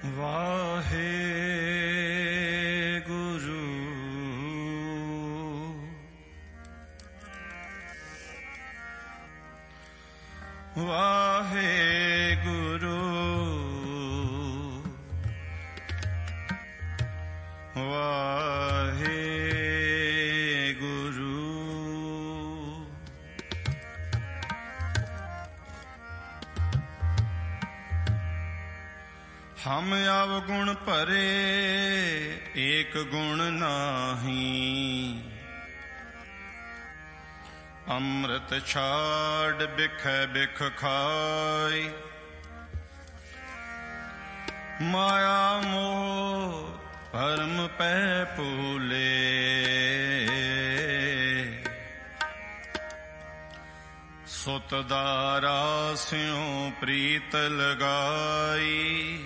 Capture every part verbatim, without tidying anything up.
ਵਾਹਿਗੁਰੂ ਵਾਹਿਗੁਰੂ ਵਾਹਿਗੁਰੂ ਹਮ ਅਵਗੁਣ ਭਰੇ ਏਕ ਗੁਣ ਨਾਹੀ ਅੰਮ੍ਰਿਤ ਛਾੜ ਬਿਖੈ ਬਿਖ ਖਾਈ ਮਾਇਆ ਮੋਹ ਭਰਮ ਪੈ ਭੂਲੇ ਸੁਤ ਦਾਰਾ ਸਿਉ ਪ੍ਰੀਤ ਲਗਾਈ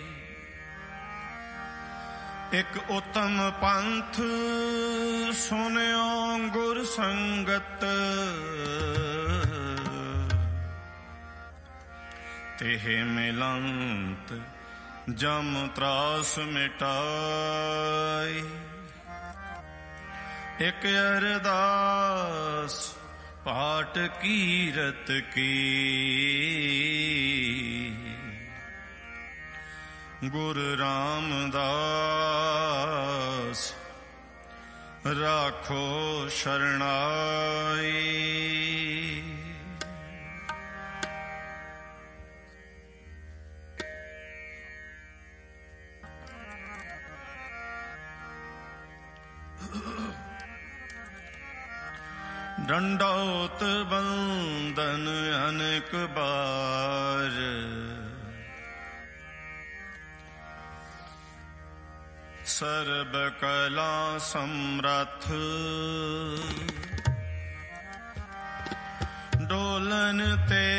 ਇਕ ਉਤਮ ਪੰਥ ਸੁਨਿਓ ਗੁਰ ਸੰਗਤ ਤਿਹ ਮਿਲੰਤ ਜਮ ਤਰਾਸ ਮਿਟਾਈ ਇਕ ਅਰਦਾਸ ਪਾਟ ਕੀਰਤ ਕੀ ਗੁਰੂ ਰਾਮਦਾਸ ਰਾਖੋ ਸ਼ਰਣਾਈ ਡੰਡੌਤ ਬੰਦਨ ਅਨੇਕ ਬਾਰ ਸਰਬ ਕਲਾ ਸਮਰੱਥ ਡੋਲਨ ਤੇ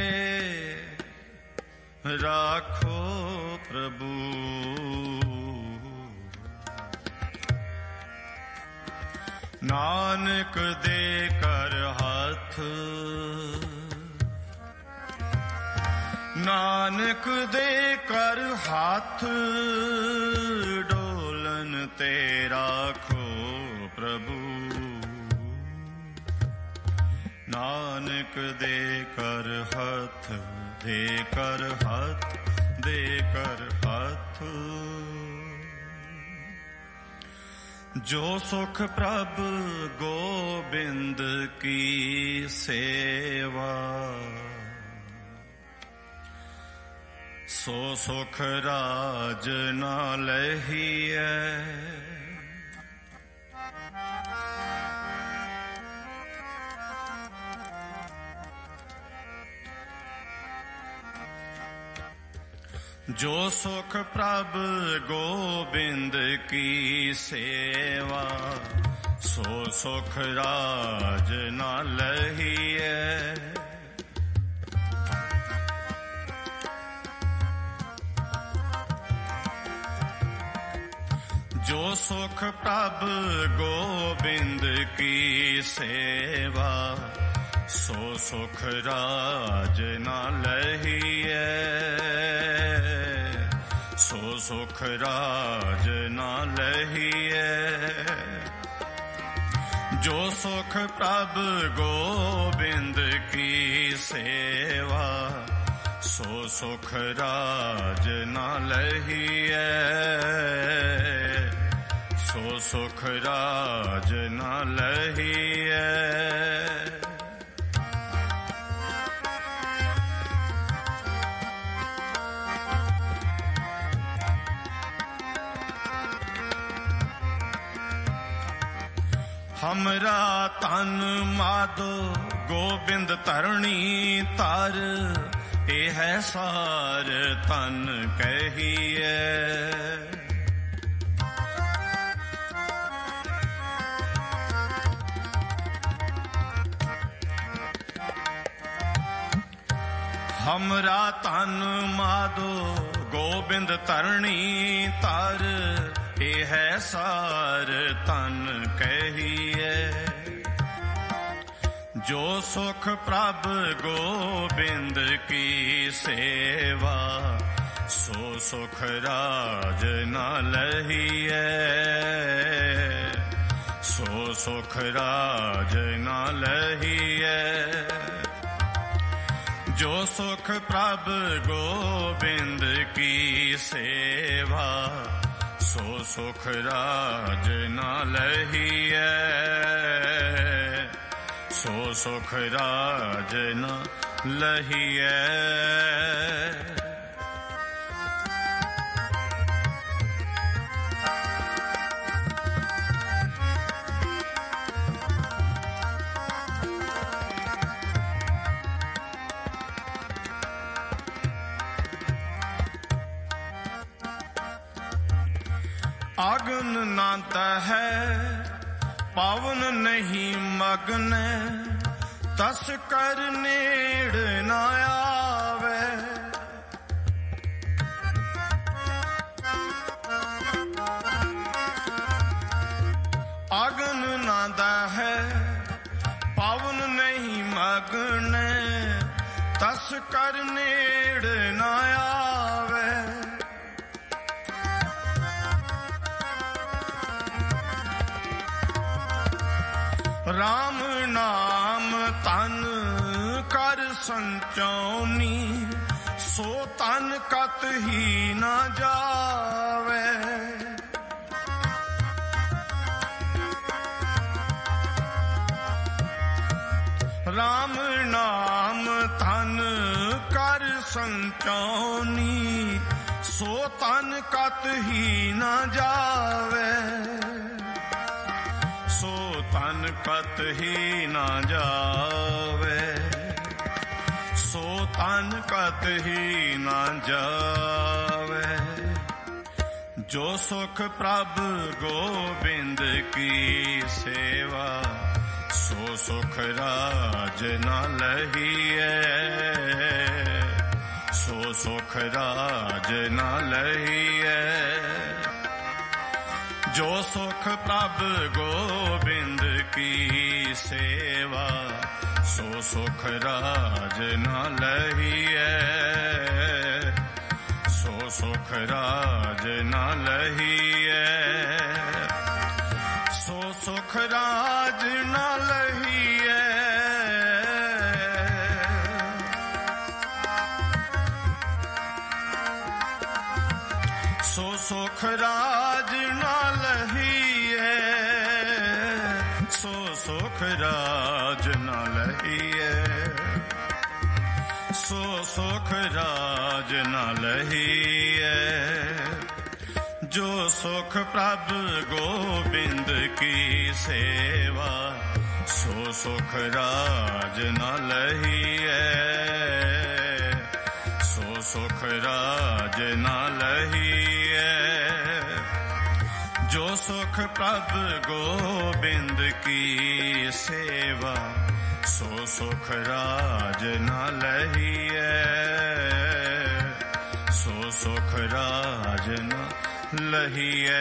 ਰਾਖੋ ਪ੍ਰਭੂ ਨਾਨਕ ਦੇ ਕਰ ਹੱਥ ਨਾਨਕ ਦੇ ਕਰ ਹੱਥ ਡੋਲਨ ਤੇ ਰਾਖੋ ਪ੍ਰਭੂ ਨਾਨਕ ਦੇ ਕਰ ਹੱਥ ਦੇ ਕਰ ਹੱਥ ਦੇ ਕਰ ਹੱਥ ਜੋ ਸੁਖ ਪ੍ਰਭ ਗੋਬਿੰਦ ਕੀ ਸੇਵਾ ਸੋ ਸੁਖ ਰਾਜ ਨਾ ਲਹੀਐ ਜੋ ਸੁਖ ਪ੍ਰਭ ਗੋਬਿੰਦ ਕੀ ਸੇਵਾ ਸੋ ਸੁਖ ਰਾਜ ਨਾ ਲਹੀਐ ਜੋ ਸੁਖ ਪ੍ਰਭ ਗੋਬਿੰਦ ਕੀ ਸੇਵਾ ਸੋ ਸੁਖ ਰਾਜ ਨਾ ਲਹੀਐ ਸੋ ਸੁਖ ਰਾਜ ਨਾ ਲਹੀਐ ਜੋ ਸੁਖ ਪ੍ਰਭ ਗੋਬਿੰਦ ਕੀ ਸੇਵਾ ਸੋ ਸੁਖ ਰਾਜ ਨਾ ਲਹੀਐ ਸੋ ਸੁਖ ਰਾਜ ਨਾ ਲਹੀਐ ਹਮਰਾ ਤਨ ਮਾਧੋ ਗੋਬਿੰਦ ਧਰਣੀ ਧਰ ਇਹ ਹੈ ਸਾਰ ਤਨ ਕਹੀਐ ਹਮਰਾ ਤਨ ਮਾਧੋ ਗੋਬਿੰਦ ਧਰਣੀ ਧਰ ਇਹ ਹੈ ਸਾਰ ਤਨ ਕਹੀਐ ਜੋ ਸੁਖ ਪ੍ਰਭ ਗੋਬਿੰਦ ਕੀ ਸੇਵਾ ਸੋ ਸੁਖ ਰਾਜ ਨਾ ਲਹੀਐ, ਸੋ ਸੁਖ ਰਾਜ ਨਾ ਲਹੀਐ। ਜੋ ਸੁਖ ਪ੍ਰਭ ਗੋਬਿੰਦ ਕੀ ਸੇਵਾ, ਸੋ ਸੁਖ ਰਾਜ ਨਾ ਲਹੀਐ, ਸੋ ਸੁਖ ਰਾਜ ਨਾ ਲਹੀਐ। ਆਗਨ ਨਾ ਤਹੈ ਪਾਵਨ ਨਹੀਂ ਮਗਨ, ਤਸ ਕਰ ਨੇੜ ਨਾ ਆਵੇ। ਆਗਨ ਨਾ ਦਹੈ ਪਾਵਨ ਨਹੀਂ ਮਗਨ, ਤਸ ਕਰ ਨੇੜ ਨਾ ਆਵੇ। ਰਾਮ ਨਾਮ ਤਨ ਕਰ ਸੰਚਾਉਨੀ, ਸੋ ਤਨ ਕਤ ਹੀ ਨਾ ਜਾਵੇ। ਰਾਮ ਨਾਮ ਤਨ ਕਰ ਸੰਚਾਉਨੀ, ਸੋ ਤਨ ਕਤ ਹੀ ਨਾ ਜਾਵੇ। ਸੋ ਤਨ ਕਤ ਹੀ ਨਾ ਜਾਵੇ, ਸੋ ਤਨ ਕਤ ਹੀ ਨਾ ਜਾਵੇ। ਜੋ ਸੁਖ ਪ੍ਰਭ ਗੋਬਿੰਦ ਕੀ ਸੇਵਾ, ਸੋ ਸੁਖ ਰਾਜ ਨਾ ਲਹੀਐ, ਸੋ ਸੁਖ ਰਾਜ ਨਾ ਲਹੀਐ। ਜੋ ਸੁਖ ਪ੍ਰਭ ਗੋਬਿੰਦ ਕੀ ਸੇਵਾ, ਸੋ ਸੁਖ ਰਾਜ ਨਾ ਲਹੀਐ, ਸੋ ਸੁਖ ਰਾਜ ਨਾ ਲਹੀਐ। ਸੋ ਸੁਖ ਰਾਜ ਨਾ ਲਹੀਐ, ਸੋ ਸੁਖ ਰਾਜ ਨਾ ਲਹੀਐ, ਸੋ ਸੁਖ ਰਾਜ ਨਾ ਲਹੀਐ, ਸੋ ਸੁਖ ਰਾਜ ਨਾ ਲਹੀਐ। ਜੋ ਸੁਖ ਪ੍ਰਭ ਗੋਬਿੰਦ ਕੀ ਸੇਵਾ, ਸੋ ਸੁਖ ਰਾਜ ਨਾ ਲਹੀਐ, ਸੋ ਸੁਖ ਰਾਜ ਨਾ ਲਹੀਐ। ਜੋ ਸੁਖ ਪ੍ਰਭ ਗੋਬਿੰਦ ਕੀ ਸੇਵਾ, ਸੋ ਸੁਖ ਰਾਜ ਨਾ ਲਹੀਐ, ਸੋ ਸੁਖ ਰਾਜ ਨਾ ਲਹੀਐ।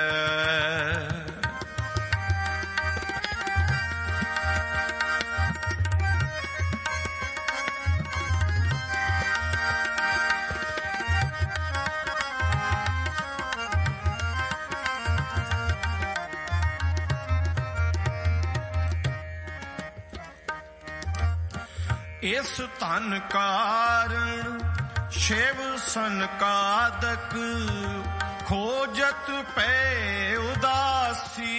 ਇਸ ਧਨ ਕਾਰਣ ਸ਼ਿਵ ਸੰਕਾਦਕ, ਖੋਜਤ ਪੈ ਉਦਾਸੀ।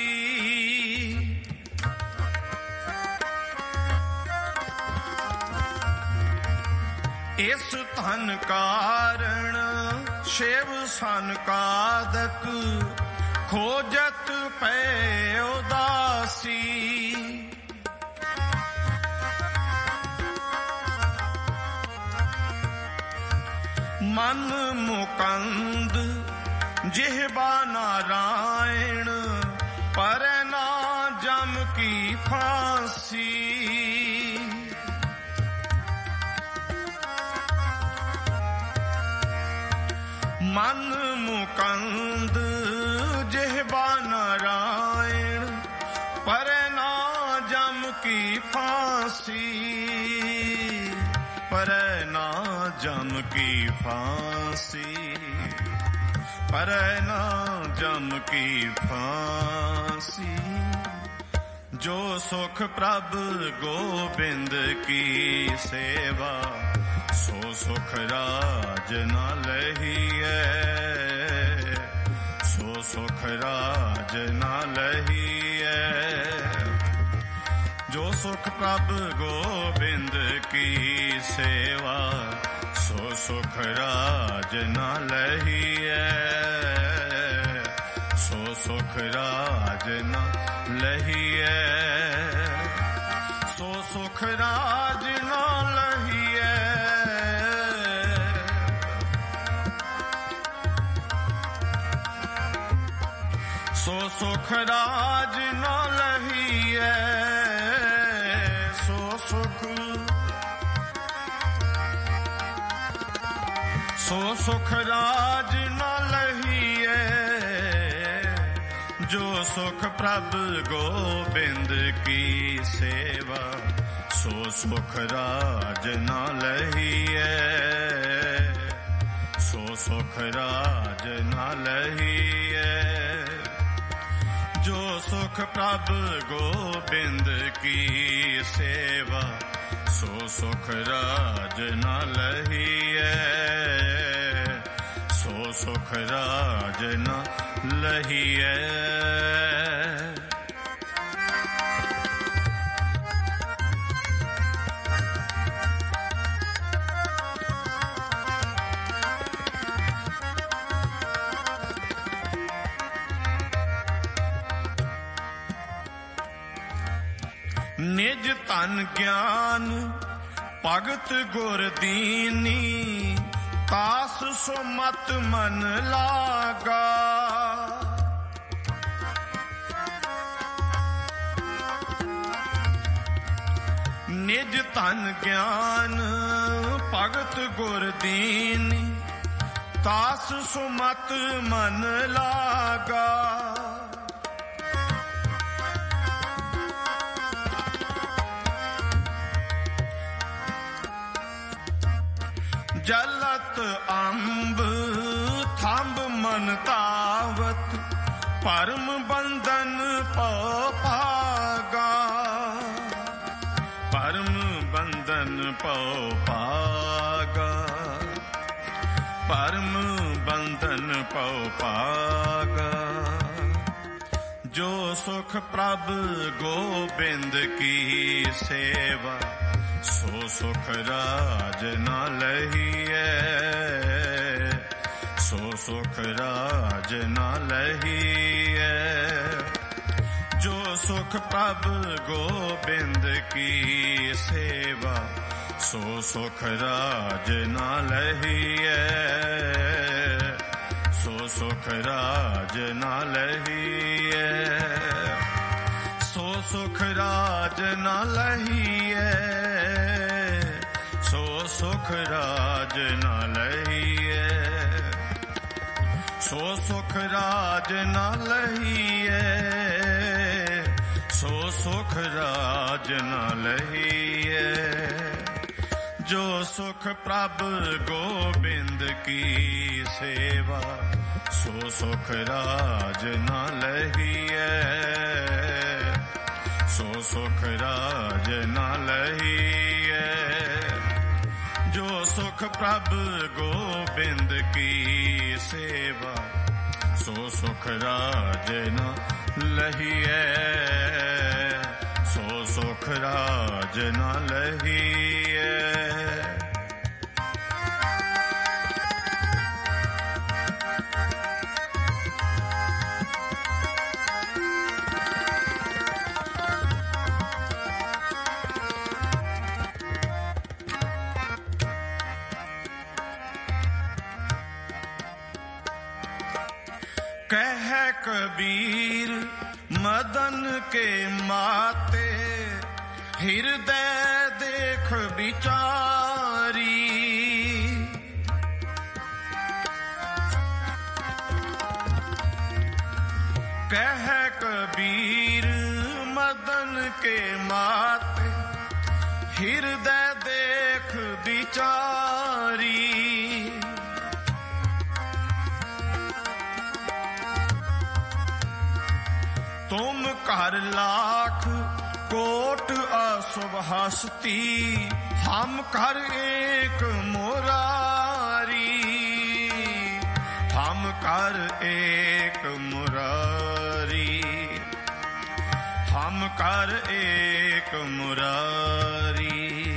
ਇਸ ਧਨ ਕਾਰਣ ਸ਼ਿਵ ਸੰਕਾਦਕ, ਖੋਜਤ ਪੈ ਉਦਾਸੀ। ਮਨ ਮੁਕੰਦ ਜਿਹਬਾ ਨਾਰਾਇਣ, ਪਰੈ ਨਾ ਜਮ ਕੀ ਫਾਂਸੀ। ਮਨ ਮੁਕੰਦ ਜਿਹਬਾ ਨਾਰਾਇਣ, ਪਰੈ ਨਾ ਜਮ ਕੀ ਫਾਂਸੀ। ਪਰੈ ਨਾ जम की फांसी, परै ना जम की फांसी। जो सुख प्रभ गोबिंद की सेवा, सो सुख राज न लहिए, सो सुख राज न लहिए। जो सुख प्रभ गोबिंद की सेवा, सो सुख राज न लहिए, सो सुख राज न लहिए, सो सुख राज न लहिए। सो सुख राज न लहिए, सो सुख सो सुख राज न लहिए। जो सुख प्रभ गोबिंद की सेवा, सो सुख राज न लहिए, सो सुख राज न लहिए। जो सुख प्रभ गोबिंद की सेवा, सो सुख राज न लहिए, सो सुख राज न लहिए। निज तन ज्ञान भगत गुर दीनी, तास सो मत मन लागा। निज तन ज्ञान भगत गुर दीनी, तास सो मत मन लागा। जलत अंब थंब मन तावत, परम बंधन पौ भागा, परम बंधन पौ भागा, परम बंधन पौ भागा। जो सुख प्रभ गोबिंद की सेवा, सो सुख राज न लहिए, सो सुख राज न लहिए। जो सुख प्रभ गोबिंद की सेवा, सो सुख राज न लहिए, सो सुख राज न लहिए, सो सुख राज न लहिए, सो सुख राज न लहिए, सो सुख राज न लहिए, सो सुख राज न लहिए। जो सुख प्रभ गोबिंद की सेवा, सो सुख राज न लहिए, सो सुख राज न लहिए। जो सुख प्रभ गोबिंद की सेवा, सो सुख राज न लहिए, सो सुख राज न लहिए। कह कबीर मदन के माते, हृदय देख विचारी। कह कबीर मदन के माते, हृदय देख विचारी। कर लाख कोट अशुभ हस्ती, हम कर एक मुरारी, हम कर एक मुरारी, हम कर एक मुरारी।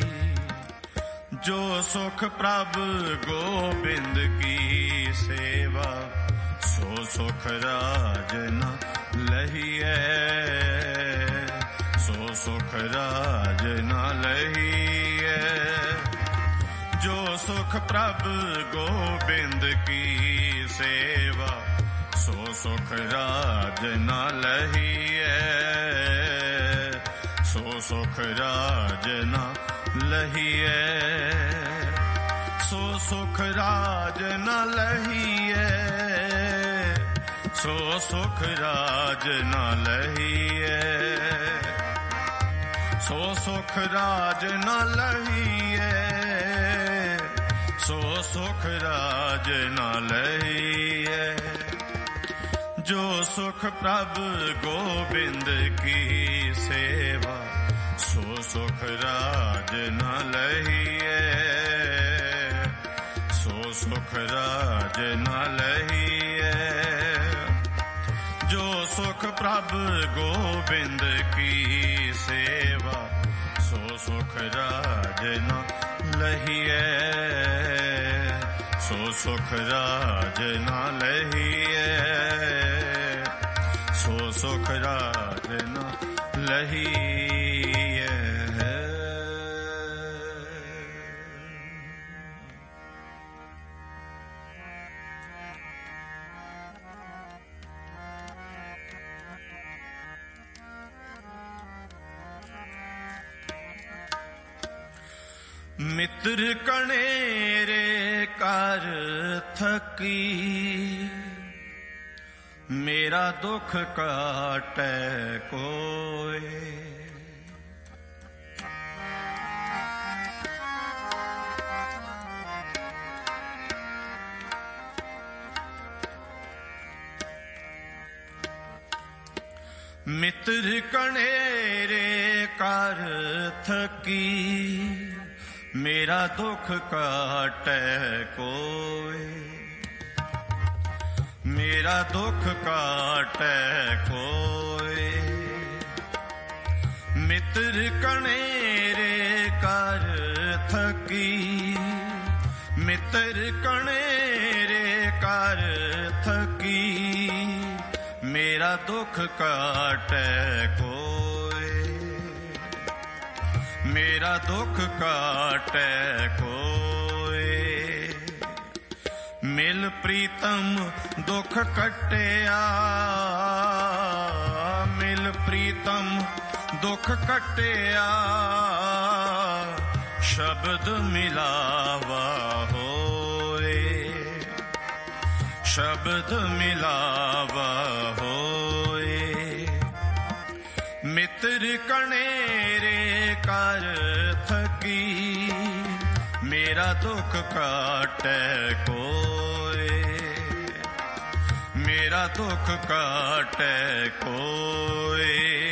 जो सुख प्रभ गोबिंद की सेवा, सो सुख राज न लहिए, सो सुख राज न लहिए। जो सुख प्रभ गोबिंद की सेवा, सो सुख राज न लहिए, सो सुख राज न लहिए, सो सुख राज न लहिए, सो सुख राज न लहिए, सो सुख राज न लहिए, सो सुख राज न लहिए। जो सुख प्रभु गोबिंद की सेवा, सो सुख राज न लहिए, सो सुख राज न लहिए। जो सुख प्रभु गोबिंद की सेवा, सो सुख राज न लहिए, सो सुख राज न लहिए, सो सुख राज न लहिए। मित्र कणेरे कर थकी, मेरा दुख काटे कोय। मित्र कणेरे कर थकी, मेरा दुख काटे कोय। मेरा दुख काटे कोय। मित्र कणेरे कर थकी, मित्र कणेरे कर थकी, मेरा दुख काटे कोय। मेरा दुख काटे कोय। मिल प्रीतम दुख कटिया, मिल प्रीतम दुख कटिया, शब्द मिलावा होए, शब्द मिलावा होए। मित्र कणेरे कर थकी, मेरा दुख काटे कोय। मेरा दुख काटे कोय।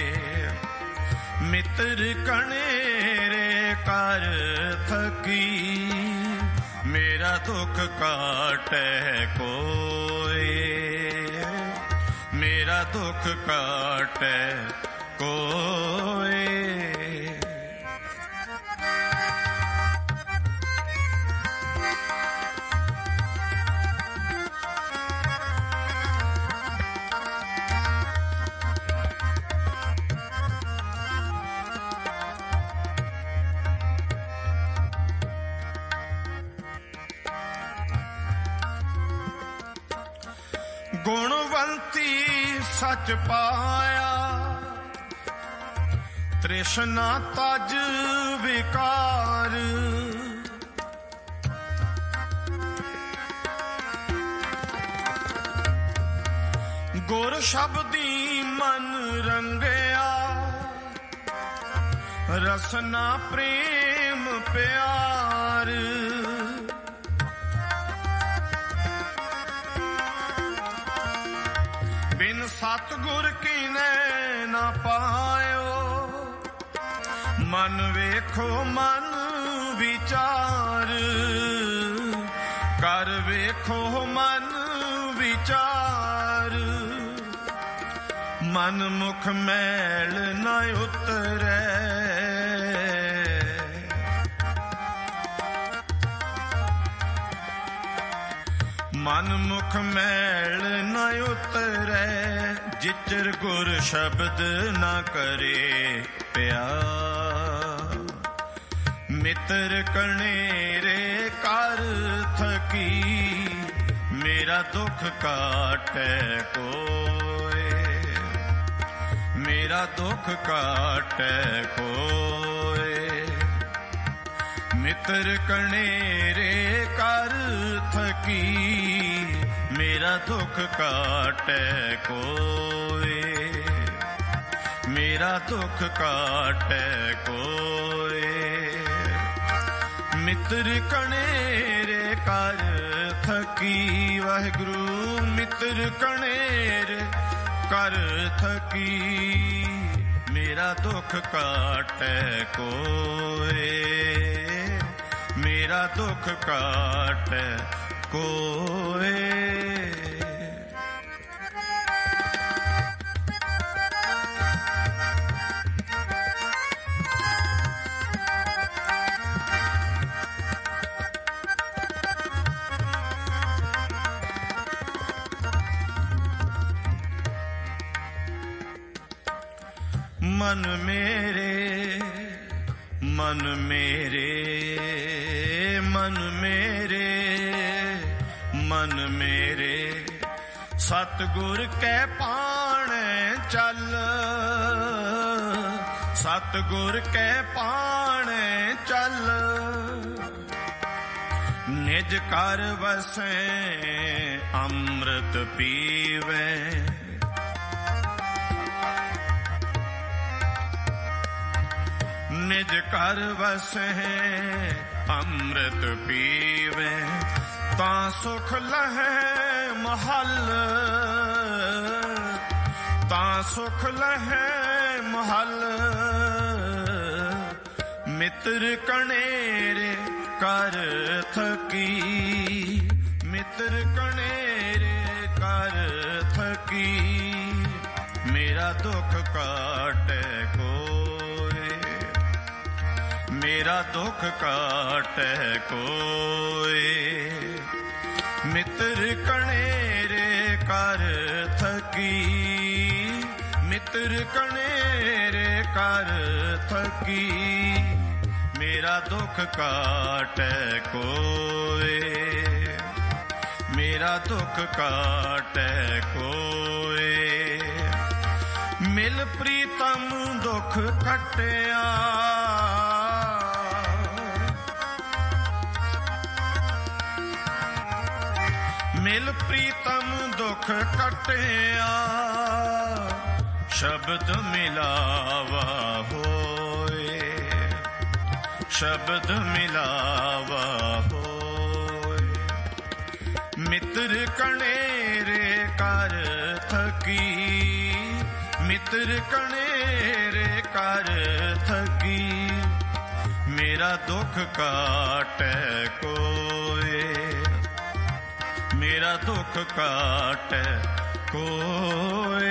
मित्र कणेरे कर थकी, मेरा दुख काटे कोय। मेरा दुख काटे कोय। गुणवंती सच पाया, तृष्णा तज विकार। गुर शब्दी मन रंगया, रसना प्रेम प्यार। बिन बिन सतगुर कीने ना पायो। मन वेखो मन विचार, कर वेखो मन विचार। मन मुख मैल न उतरे, मन मुख मैल न उतरे। जिचर गुर शब्द न करे प्यार। मित्र कनेरे कर थकी, मेरा दुख काटे कोय। मेरा दुख काटे कोय। मित्र कनेरे कर थकी, मेरा दुख काटे कोय। मेरा दुख काटे कोय। मित्र कनेरे कर थकी, वाहिगुरु मित्र कनेरे कर थकी, मेरा दुख काटे कोय। मेरा दुख काटे कोय। मन मेरे मन मेरे मन मेरे मन मेरे, सतगुर कै पाणे चल। सतगुर कै पाणे चल, निज कर वसै अमृत पीवे। निज कर वसै अमृत पीवे, तां सुख लहै महल। तां सुख लहै महल, मित्र कनेरे कर थकी। मित्र कनेरे कर थकी, मेरा दुख काटे कोय। मेरा दुख काटे कोय। मित्र कनेरे कर थकी, मित्र कनेरे कर थकी, मेरा दुख काटे कोय। मेरा दुख काटे कोय। मिल प्रीतम दुख कटिया, मिल प्रीतम दुख कटिया। शब्द मिलावा होए, शब्द मिलावा होए। मित्र कनेरे कर थकी, मित्र कनेरे कर थकी, मेरा दुख काटे कोय। मेरा दुख काटे कोय।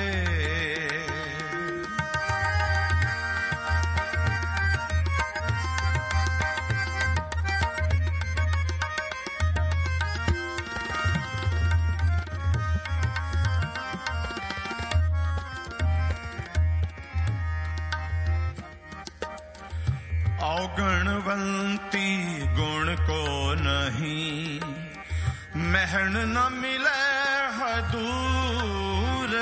अवगुणवंती गुण को नहीं, महन न मिले हदूर।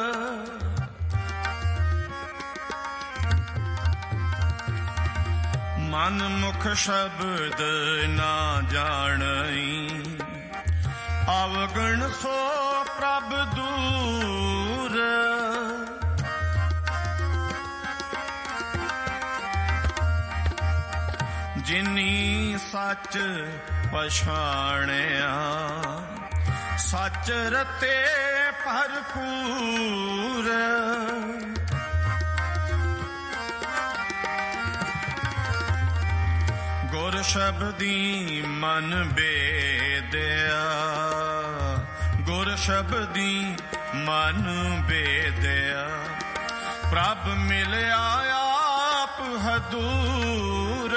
मन मुख शब्द ना जानई, अवगुण सो प्रभ दूर। जिनी सच पछाणिया, सच रते ਭਰਪੂਰ। ਗੁਰ ਸ਼ਬਦੀ ਮਨ ਬੇਦਿਆ, ਗੁਰ ਸ਼ਬਦੀ ਮਨ ਬੇਦਿਆ। ਪ੍ਰਭ ਮਿਲਿਆ ਆਪ ਹਦੂਰ,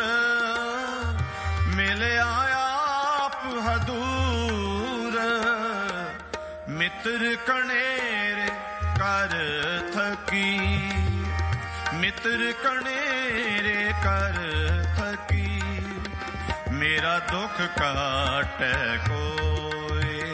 ਮਿਲਿਆ ਆਪ ਹਦੂਰ। ਮਿੱਤਰ ਕਣੇਰ ਕਰ ਥਕੀ, ਮਿੱਤਰ ਕਣੇਰੇ ਕਰ ਥਕੀ। ਮੇਰਾ ਦੁੱਖ ਕਾਟੈ ਕੋਇ,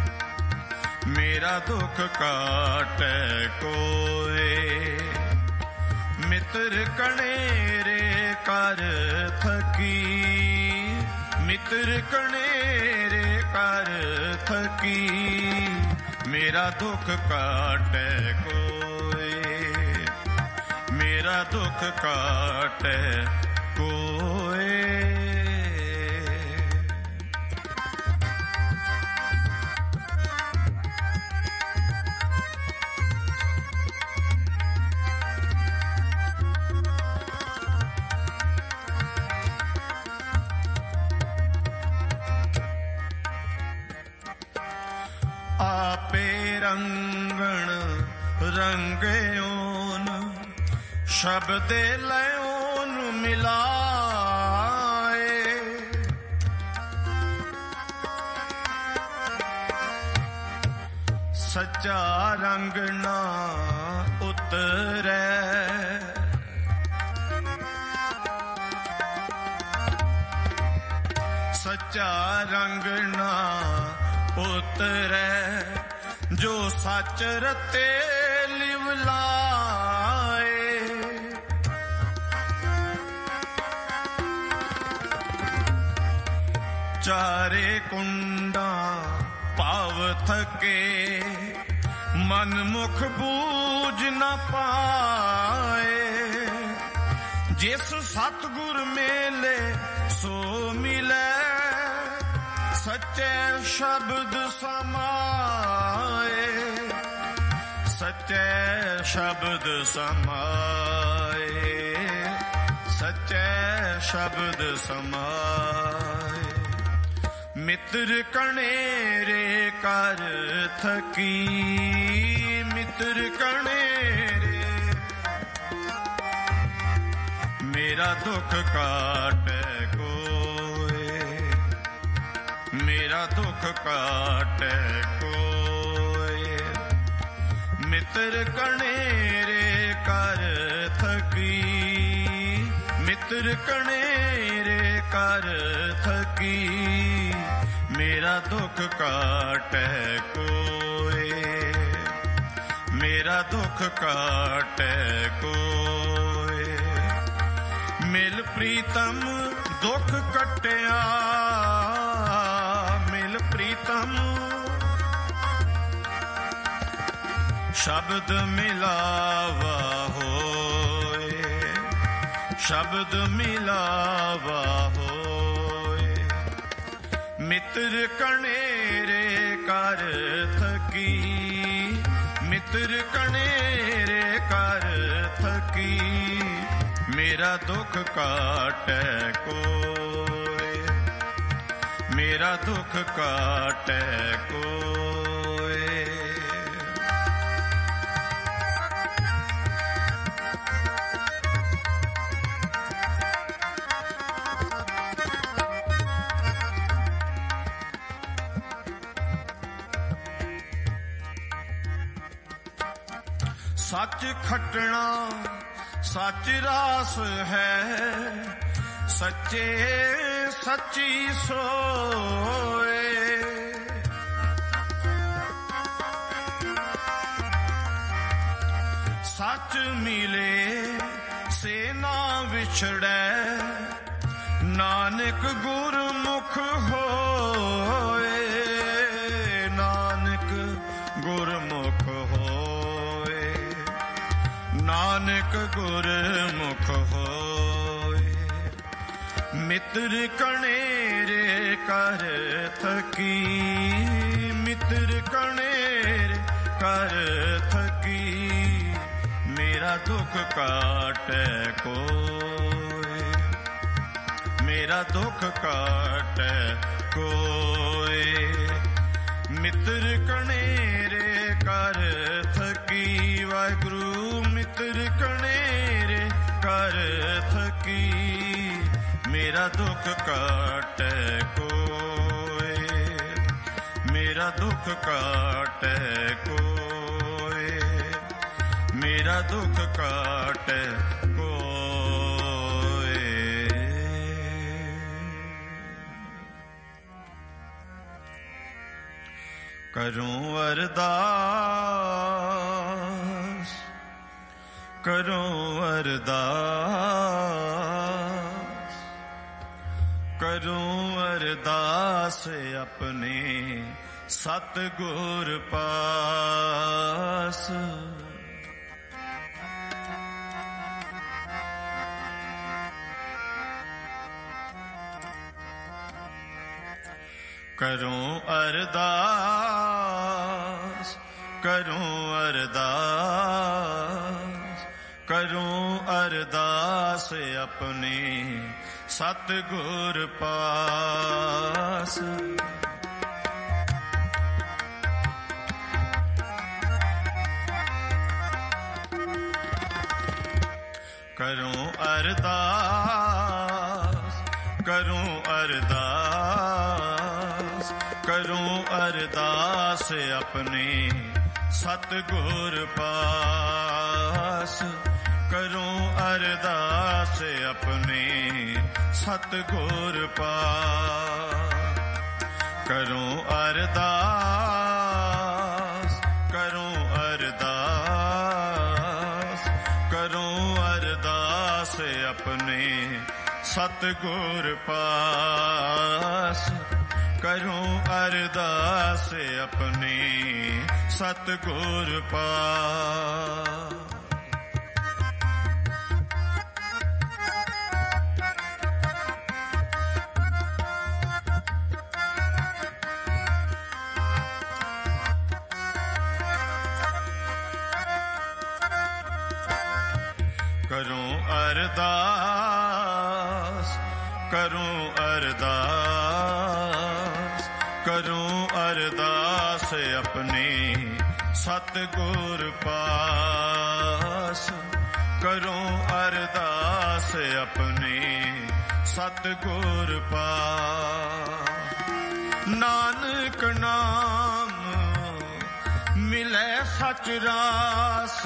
ਮੇਰਾ ਦੁੱਖ ਕਾਟੈ ਕੋਇ। ਮਿੱਤਰ ਕਣੇਰੇ ਕਰ ਥਕੀ, ਮਿੱਤਰ ਕਣੇਰੇ ਕਰ ਥਕੀ। ਮੇਰਾ ਦੁੱਖ ਕਾਟੈ ਕੋਇ, ਮੇਰਾ ਦੁੱਖ ਕਾਟੈ ਕੋਇ। ਆਪੇ ਰੰਗਣ ਰੰਗਿਓਨ, ਸ਼ਬਦੇ ਲਿਓਨ ਮਿਲਾਏ। ਸੱਚਾ ਰੰਗ ਨਾ ਉਤਰੈ, ਸੱਚਾ ਰੰਗ ਨਾ ਉਤਰੈ। ਜੋ ਸੱਚ ਰਤੇ ਲਿਵ ਲਾਏ। ਚਾਰੇ ਕੁੰਡਾਂ ਭਾਵ ਥਕੇ, ਮਨ ਮੁਖ ਬੂਝ ਨ ਪਾਏ। ਜਿਸ ਸਤਿਗੁਰ ਮੇਲੇ ਸੋ ਮਿਲੈ, ਸੱਚੇ ਸ਼ਬਦ ਸਮਾਏ, ਸੱਚੇ ਸ਼ਬਦ ਸਮਾਏ, ਸੱਚੇ ਸ਼ਬਦ ਸਮਾਏ। ਮਿੱਤਰ ਕਣੇਰੇ ਕਰ ਥਕੀ, ਮਿੱਤਰ ਕਣੇਰੇ। ਮੇਰਾ ਦੁੱਖ ਕਾਟੈ ਕੋਇ, ਮੇਰਾ ਦੁੱਖ ਕਾਟੈ ਕੋਇ। ਮਿੱਤਰ ਕਣੇਰੇ ਕਰ ਥਕੀ, ਮਿੱਤਰ ਕਣੇਰੇ ਕਰ ਥਕੀ। ਮੇਰਾ ਦੁੱਖ ਕਾਟੈ ਕੋਇ, ਮੇਰਾ ਦੁੱਖ ਕਾਟੈ ਕੋਇ। ਮਿਲ ਪ੍ਰੀਤਮ ਦੁੱਖ ਕਟਿਆ, ਮਿਲ ਪ੍ਰੀਤਮ ਸ਼ਬਦ ਮਿਲਾਵਾ ਹੋਏ, ਸ਼ਬਦ ਮਿਲਾਵਾ ਹੋਏ। ਮਿੱਤਰ ਕਣੇਰੇ ਕਰ ਥਕੀ, ਮਿੱਤਰ ਕਣੇਰੇ ਕਰ ਥਕੀ। ਮੇਰਾ ਦੁੱਖ ਕਾਟੈ ਕੋਇ, ਮੇਰਾ ਦੁੱਖ ਕਾਟੈ ਕੋਇ। ਸੱਚ ਖਟਣਾ ਸੱਚ ਰਾਸ ਹੈ, ਸੱਚੇ ਸੱਚੀ ਸੋਏ। ਸੱਚ ਮਿਲੇ ਸੇ ਨਾ ਵਿਛੜੈ, ਨਾਨਕ ਗੁਰਮੁਖ ਹੋਏ, ਨਾਨਕ ਗੁਰਮੁਖ ਹੋਏ, ਨਾਨਕ ਗੁਰਮੁਖ ਹੋਏ। ਮਿੱਤਰ ਕਣੇਰੇ ਕਰ ਥਕੀ, ਮਿੱਤਰ ਕਣੇਰੇ दुख काटे कोई, मेरा दुख काटे कोई। मित्र कनेरे कर थकी, वाहिगुरु मित्र कनेरे कर थकी, मेरा दुख काटे कोई, मेरा दुख काटे कोई, मेरा दुख काटे कोई। करूं अरदास, करूं अरदास, करूं अरदास अपने सतगुर पास। करूं अरदास, करूं अरदास, करूं अरदास अपने सतगुर पास। करूं अरदास, करूं अरदास, करूं अरदास अपने सतगुर पास। करूं अरदास अपने सतगुर पास। करूं अरदास, करूं अरदास, करूं अरदास अपने सतगुर पास। करूं अरदास अपने सतगुर पास। करूं अरदास, करूं अरदास, करूं अरदास अपने सतगुर पास। करूं अरदास अपने सतगुर पास। नानक नाम मिले सच रास,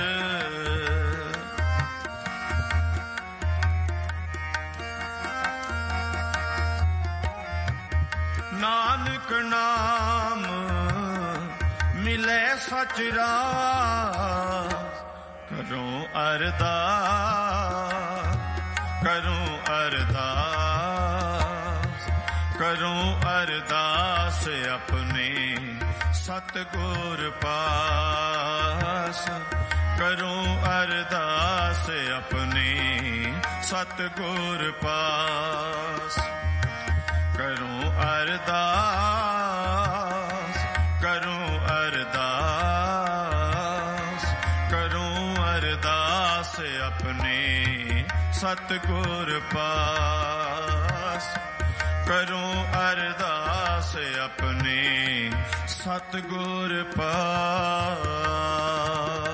नानक नाम मिले सच रास। करूं अरदास, करूं अरदास, करूं अरदास अपने सतगुर पास। करूं अरदास अपने सतगुर पास। करूं अरदास, करूं अरदास, करूं अरदास अपने सतगुर पास। करूं अरदास अपने सतगुर पास।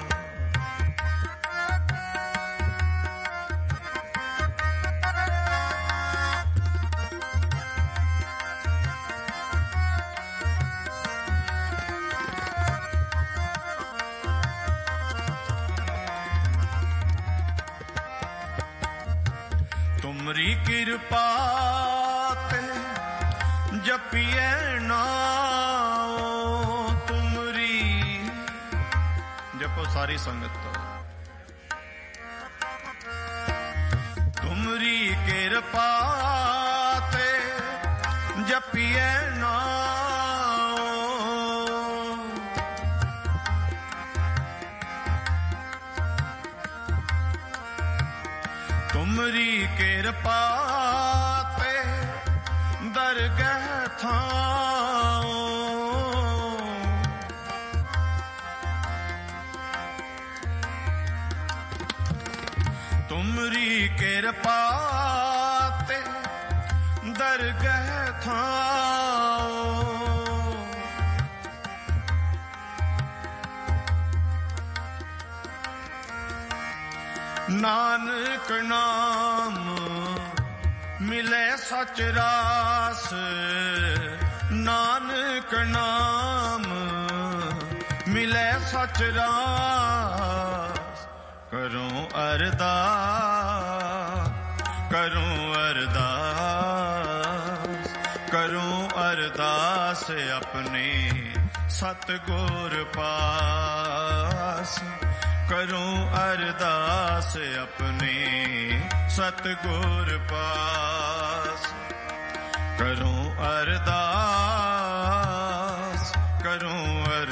तुमरी कृपा ते जपिए नाम, तुमरी जपो सारी संगत तो। तुमरी कृपा ते जपिए नाम, तुमरी कृपा ते दरगह थाओ। ਕਿਰਪਾ ਤੇ ਦਰਗਹ ਥਾਓ। ਨਾਨਕ ਨਾਮ ਮਿਲੇ ਸਚ ਰਾਸ, ਨਾਨਕ ਨਾਮ ਮਿਲੇ ਸਚ ਰਾਸ। ਕਰੂੰ ਅਰਦਾਸ, ਕਰੂੰ ਅਰਦਾਸ, ਕਰੂੰ ਅਰਦਾਸ ਆਪਣੇ ਸਤਿਗੁਰ ਪਾਸ। ਕਰੂੰ ਅਰਦਾਸ ਆਪਣੇ ਸਤਿਗੁਰ ਪਾਸ। ਕਰੂੰ ਅਰਦਾਸ, ਕਰੂੰ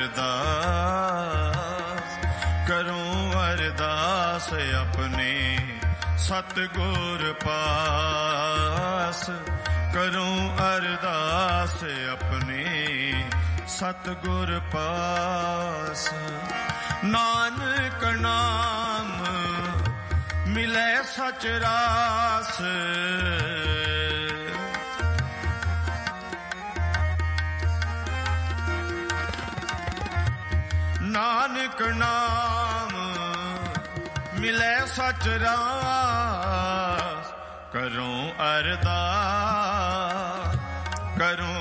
ਅਰਦਾਸ, ਕਰੂੰ ਅਰਦਾਸ ਆਪਣੇ ਸਤਿਗੁਰ ਪਾਸ। ਕਰੂੰ ਅਰਦਾਸ ਆਪਣੇ ਸਤਿਗੁਰ ਪਾਸ। ਨਾਨਕ ਨਾਮ ਮਿਲੇ ਸਚ ਰਾਸ, ਨਾਨਕ ਨਾਮ ਮਿਲੇ ਸਚ ਰਾਸ। ਕਰੂੰ ਅਰਦਾਸ, ਕਰੂੰ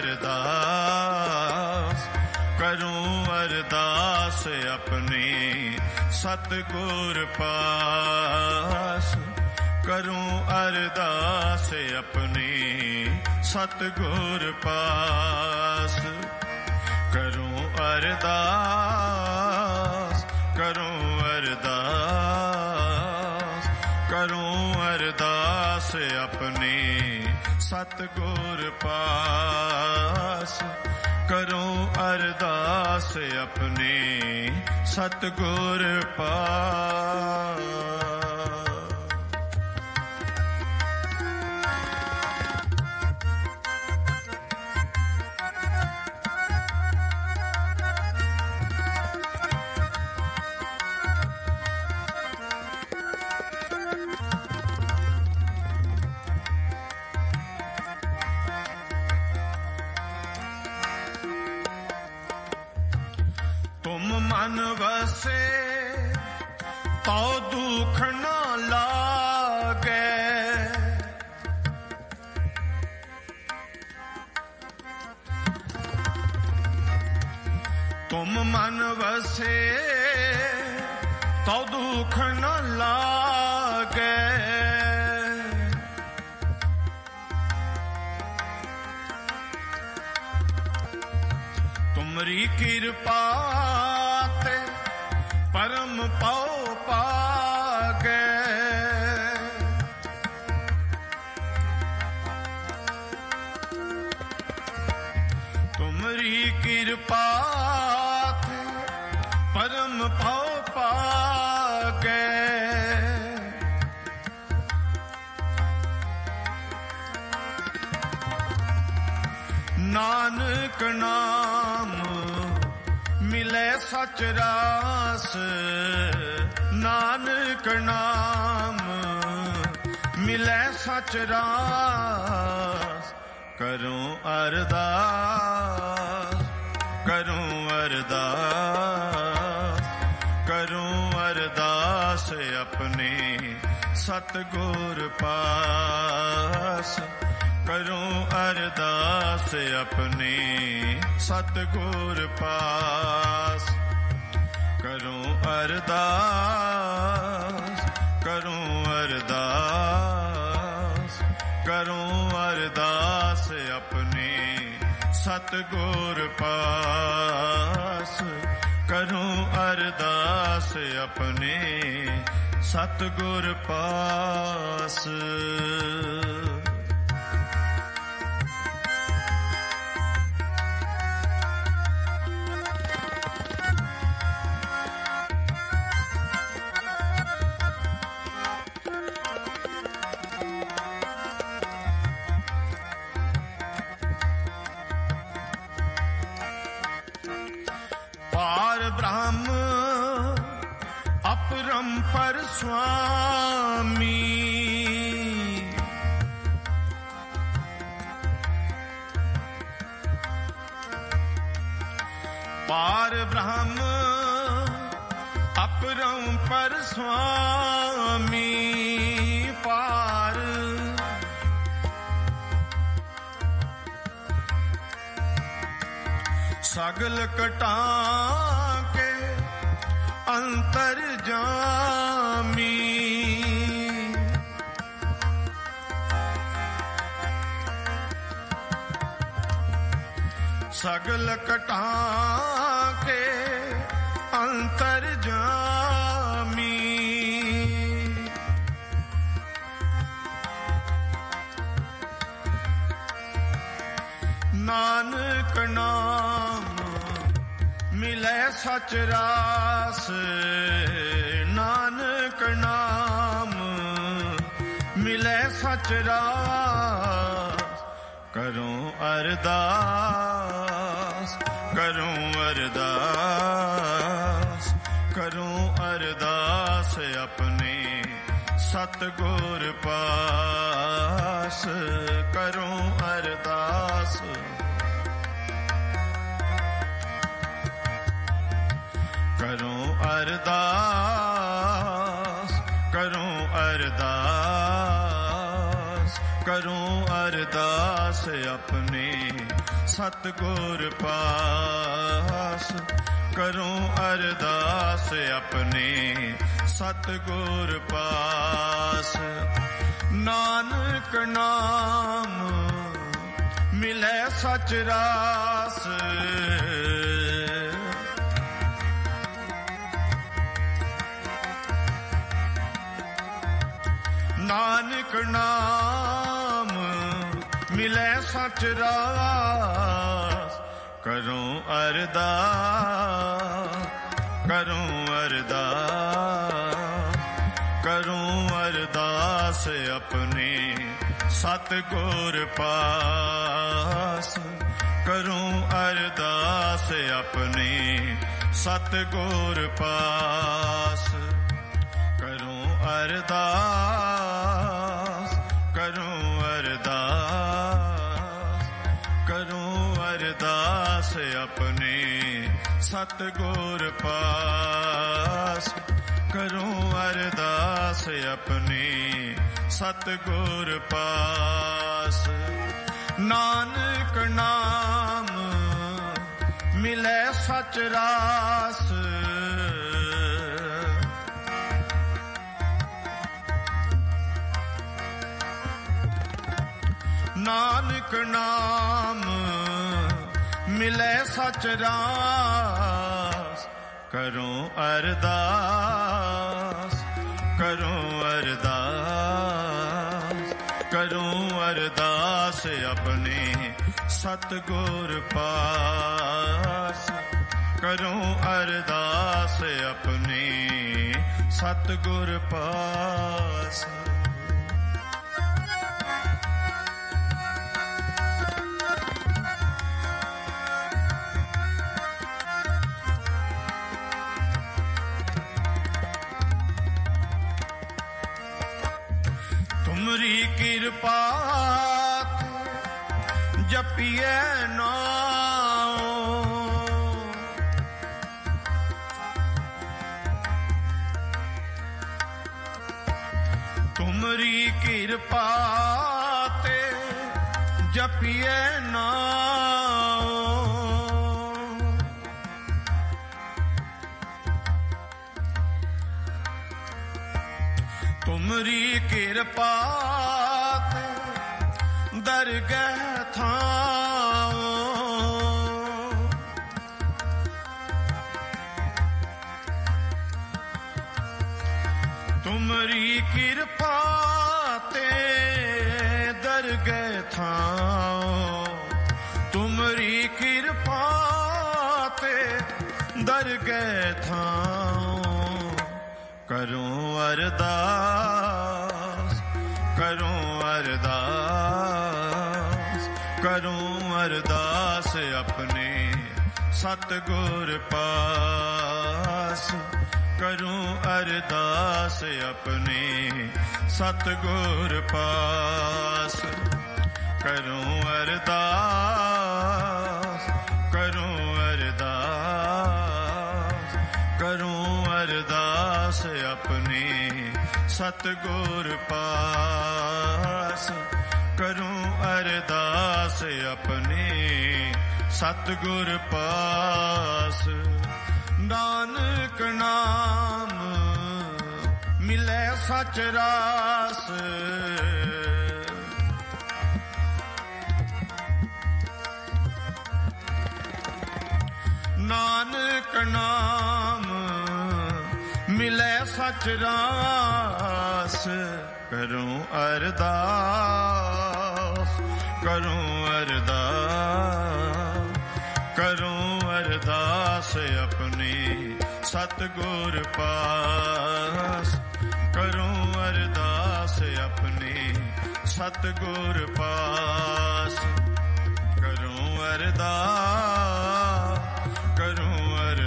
ਅਰਦਾਸ, ਕਰੂੰ ਅਰਦਾਸ ਆਪਣੇ ਸਤਿਗੁਰ ਪਾਸ। ਕਰੂੰ ਅਰਦਾਸ ਆਪਣੇ ਸਤਿਗੁਰ ਪਾਸ। ਕਰੂੰ ਅਰਦਾਸ, ਕਰੂੰ ਅਰਦਾਸ, ਕਰੂੰ ਅਰਦਾਸ ਆਪਣੇ ਸਤਿਗੁਰ ਪਾਸ। ਕਰੂੰ ਅਰਦਾਸ ਆਪਣੇ ਸਤਿਗੁਰ ਪਾਸ। ਮਨ ਵਸੇ ਤਉ ਦੁਖ ਨਾ ਲਾਗੇ, ਤੁਮ ਮਨ ਵਸੇ ਤਉ ਦੁਖ ਨਾ ਲਾਗੇ। ਤੁਮਰੀ ਕਿਰਪਾ ਤੇ ਪਰਮ ਪਉ ਪਾਗੇ। ਤੁਮਰੀ ਕਿਰਪਾ ਤੇ ਪਰਮ ਪਉ ਪਾਗੇ। ਨਾਨਕ ਨਾਮ ਮਿਲੇ ਸਚ ਰਾਸ, ਨਾਨਕ ਨਾਮ ਮਿਲੇ ਸਚ ਰਾਸ। ਕਰੂੰ ਅਰਦਾਸ, ਕਰੂੰ ਅਰਦਾਸ, ਕਰੂੰ ਅਰਦਾਸ ਆਪਣੇ ਸਤਿਗੁਰ ਪਾਸ। ਕਰੂੰ ਅਰਦਾਸ ਆਪਣੇ ਸਤਿਗੁਰ ਪਾਸ। ਕਰੂੰ ਅਰਦਾਸ, ਕਰੂੰ ਅਰਦਾਸ, ਕਰੂੰ ਅਰਦਾਸ ਆਪਣੇ ਸਤਿਗੁਰ ਪਾਸ। ਕਰੂੰ ਅਰਦਾਸ ਆਪਣੇ ਸਤਿਗੁਰ ਪਾਸ। ਬ੍ਰਹਮ ਅਪਰੰਪਰ ਸੁਆਮੀ, पार ब्रह्म अपरंपर स्वामी पार। सगल कटा के अंतर जामी। सगल कटा के अंतर जामी। नानक नाम मिले सच रास। नानक नाम मिले सच रास। करूं अरदास करूं अरदास करूं अरदास अपने सतगुर पास। करूं अरदास करूं अरदास करूं अरदास करूं अरदास अपने सतगुर पास। करूं अरदास अपने सतगुर पास। नानक नाम मिले सच रास। नानक नाम मिले सच रास। करूं अरदास करूं अरदास करूं अरदास अपने सतगुर पास। करूं अरदास अपने सतगुर पास। करूं अरदास करूं अरदास करूं अरदास अपने सतगुर पास। करूं अरदास अपने सतगुर पास। नानक नाम मिले सच रास। नानक नाम मिले सच रास। करूं अरदास करूं अरदास करूं अरदास अपने सतगुर पास। करूं अरदास अपने सतगुर पास। तुमरी कृपा जपिए नाम। तुमरी कृपा ते जपिए नाम। तुमरी कृपा ते दरगह थाओ। तुमरी कृपा ते दरगह थाओ। तुमरी कृपा ते दरगह थाओ। करूं अरदास करूं अरदास करूं अरदास अपने सतगुर पास। करूं अरदास अपने सतगुर पास। करूं अरदास करूं अरदास अपने सतगुर पास। करूं अरदास अपने सतगुर पास। नानक नाम मिले सच रास। नानक नाम मिले सच रास। करूं अरदास करूं अरदास करूं अरदास अपने सतगुर पास। करूं अरदास अपने सतगुर पास। करूं अरदास करूं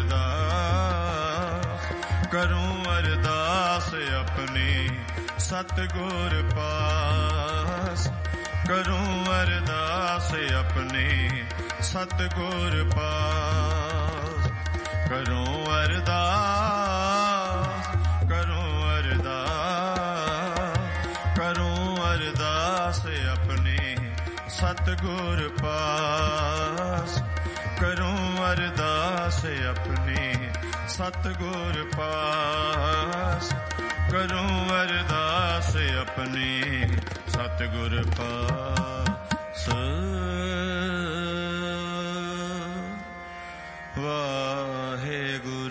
अरदास करूं अरदास अपने सतगुर पास। करूं अरदास अपने सतगुर पास। करूं अरदास करूं अरदास करूं अरदास अपने सतगुर पास। करूं अरदास अपने सतगुर पास। करूं अरदास अपने सतगुर पास। वाहेगुरु।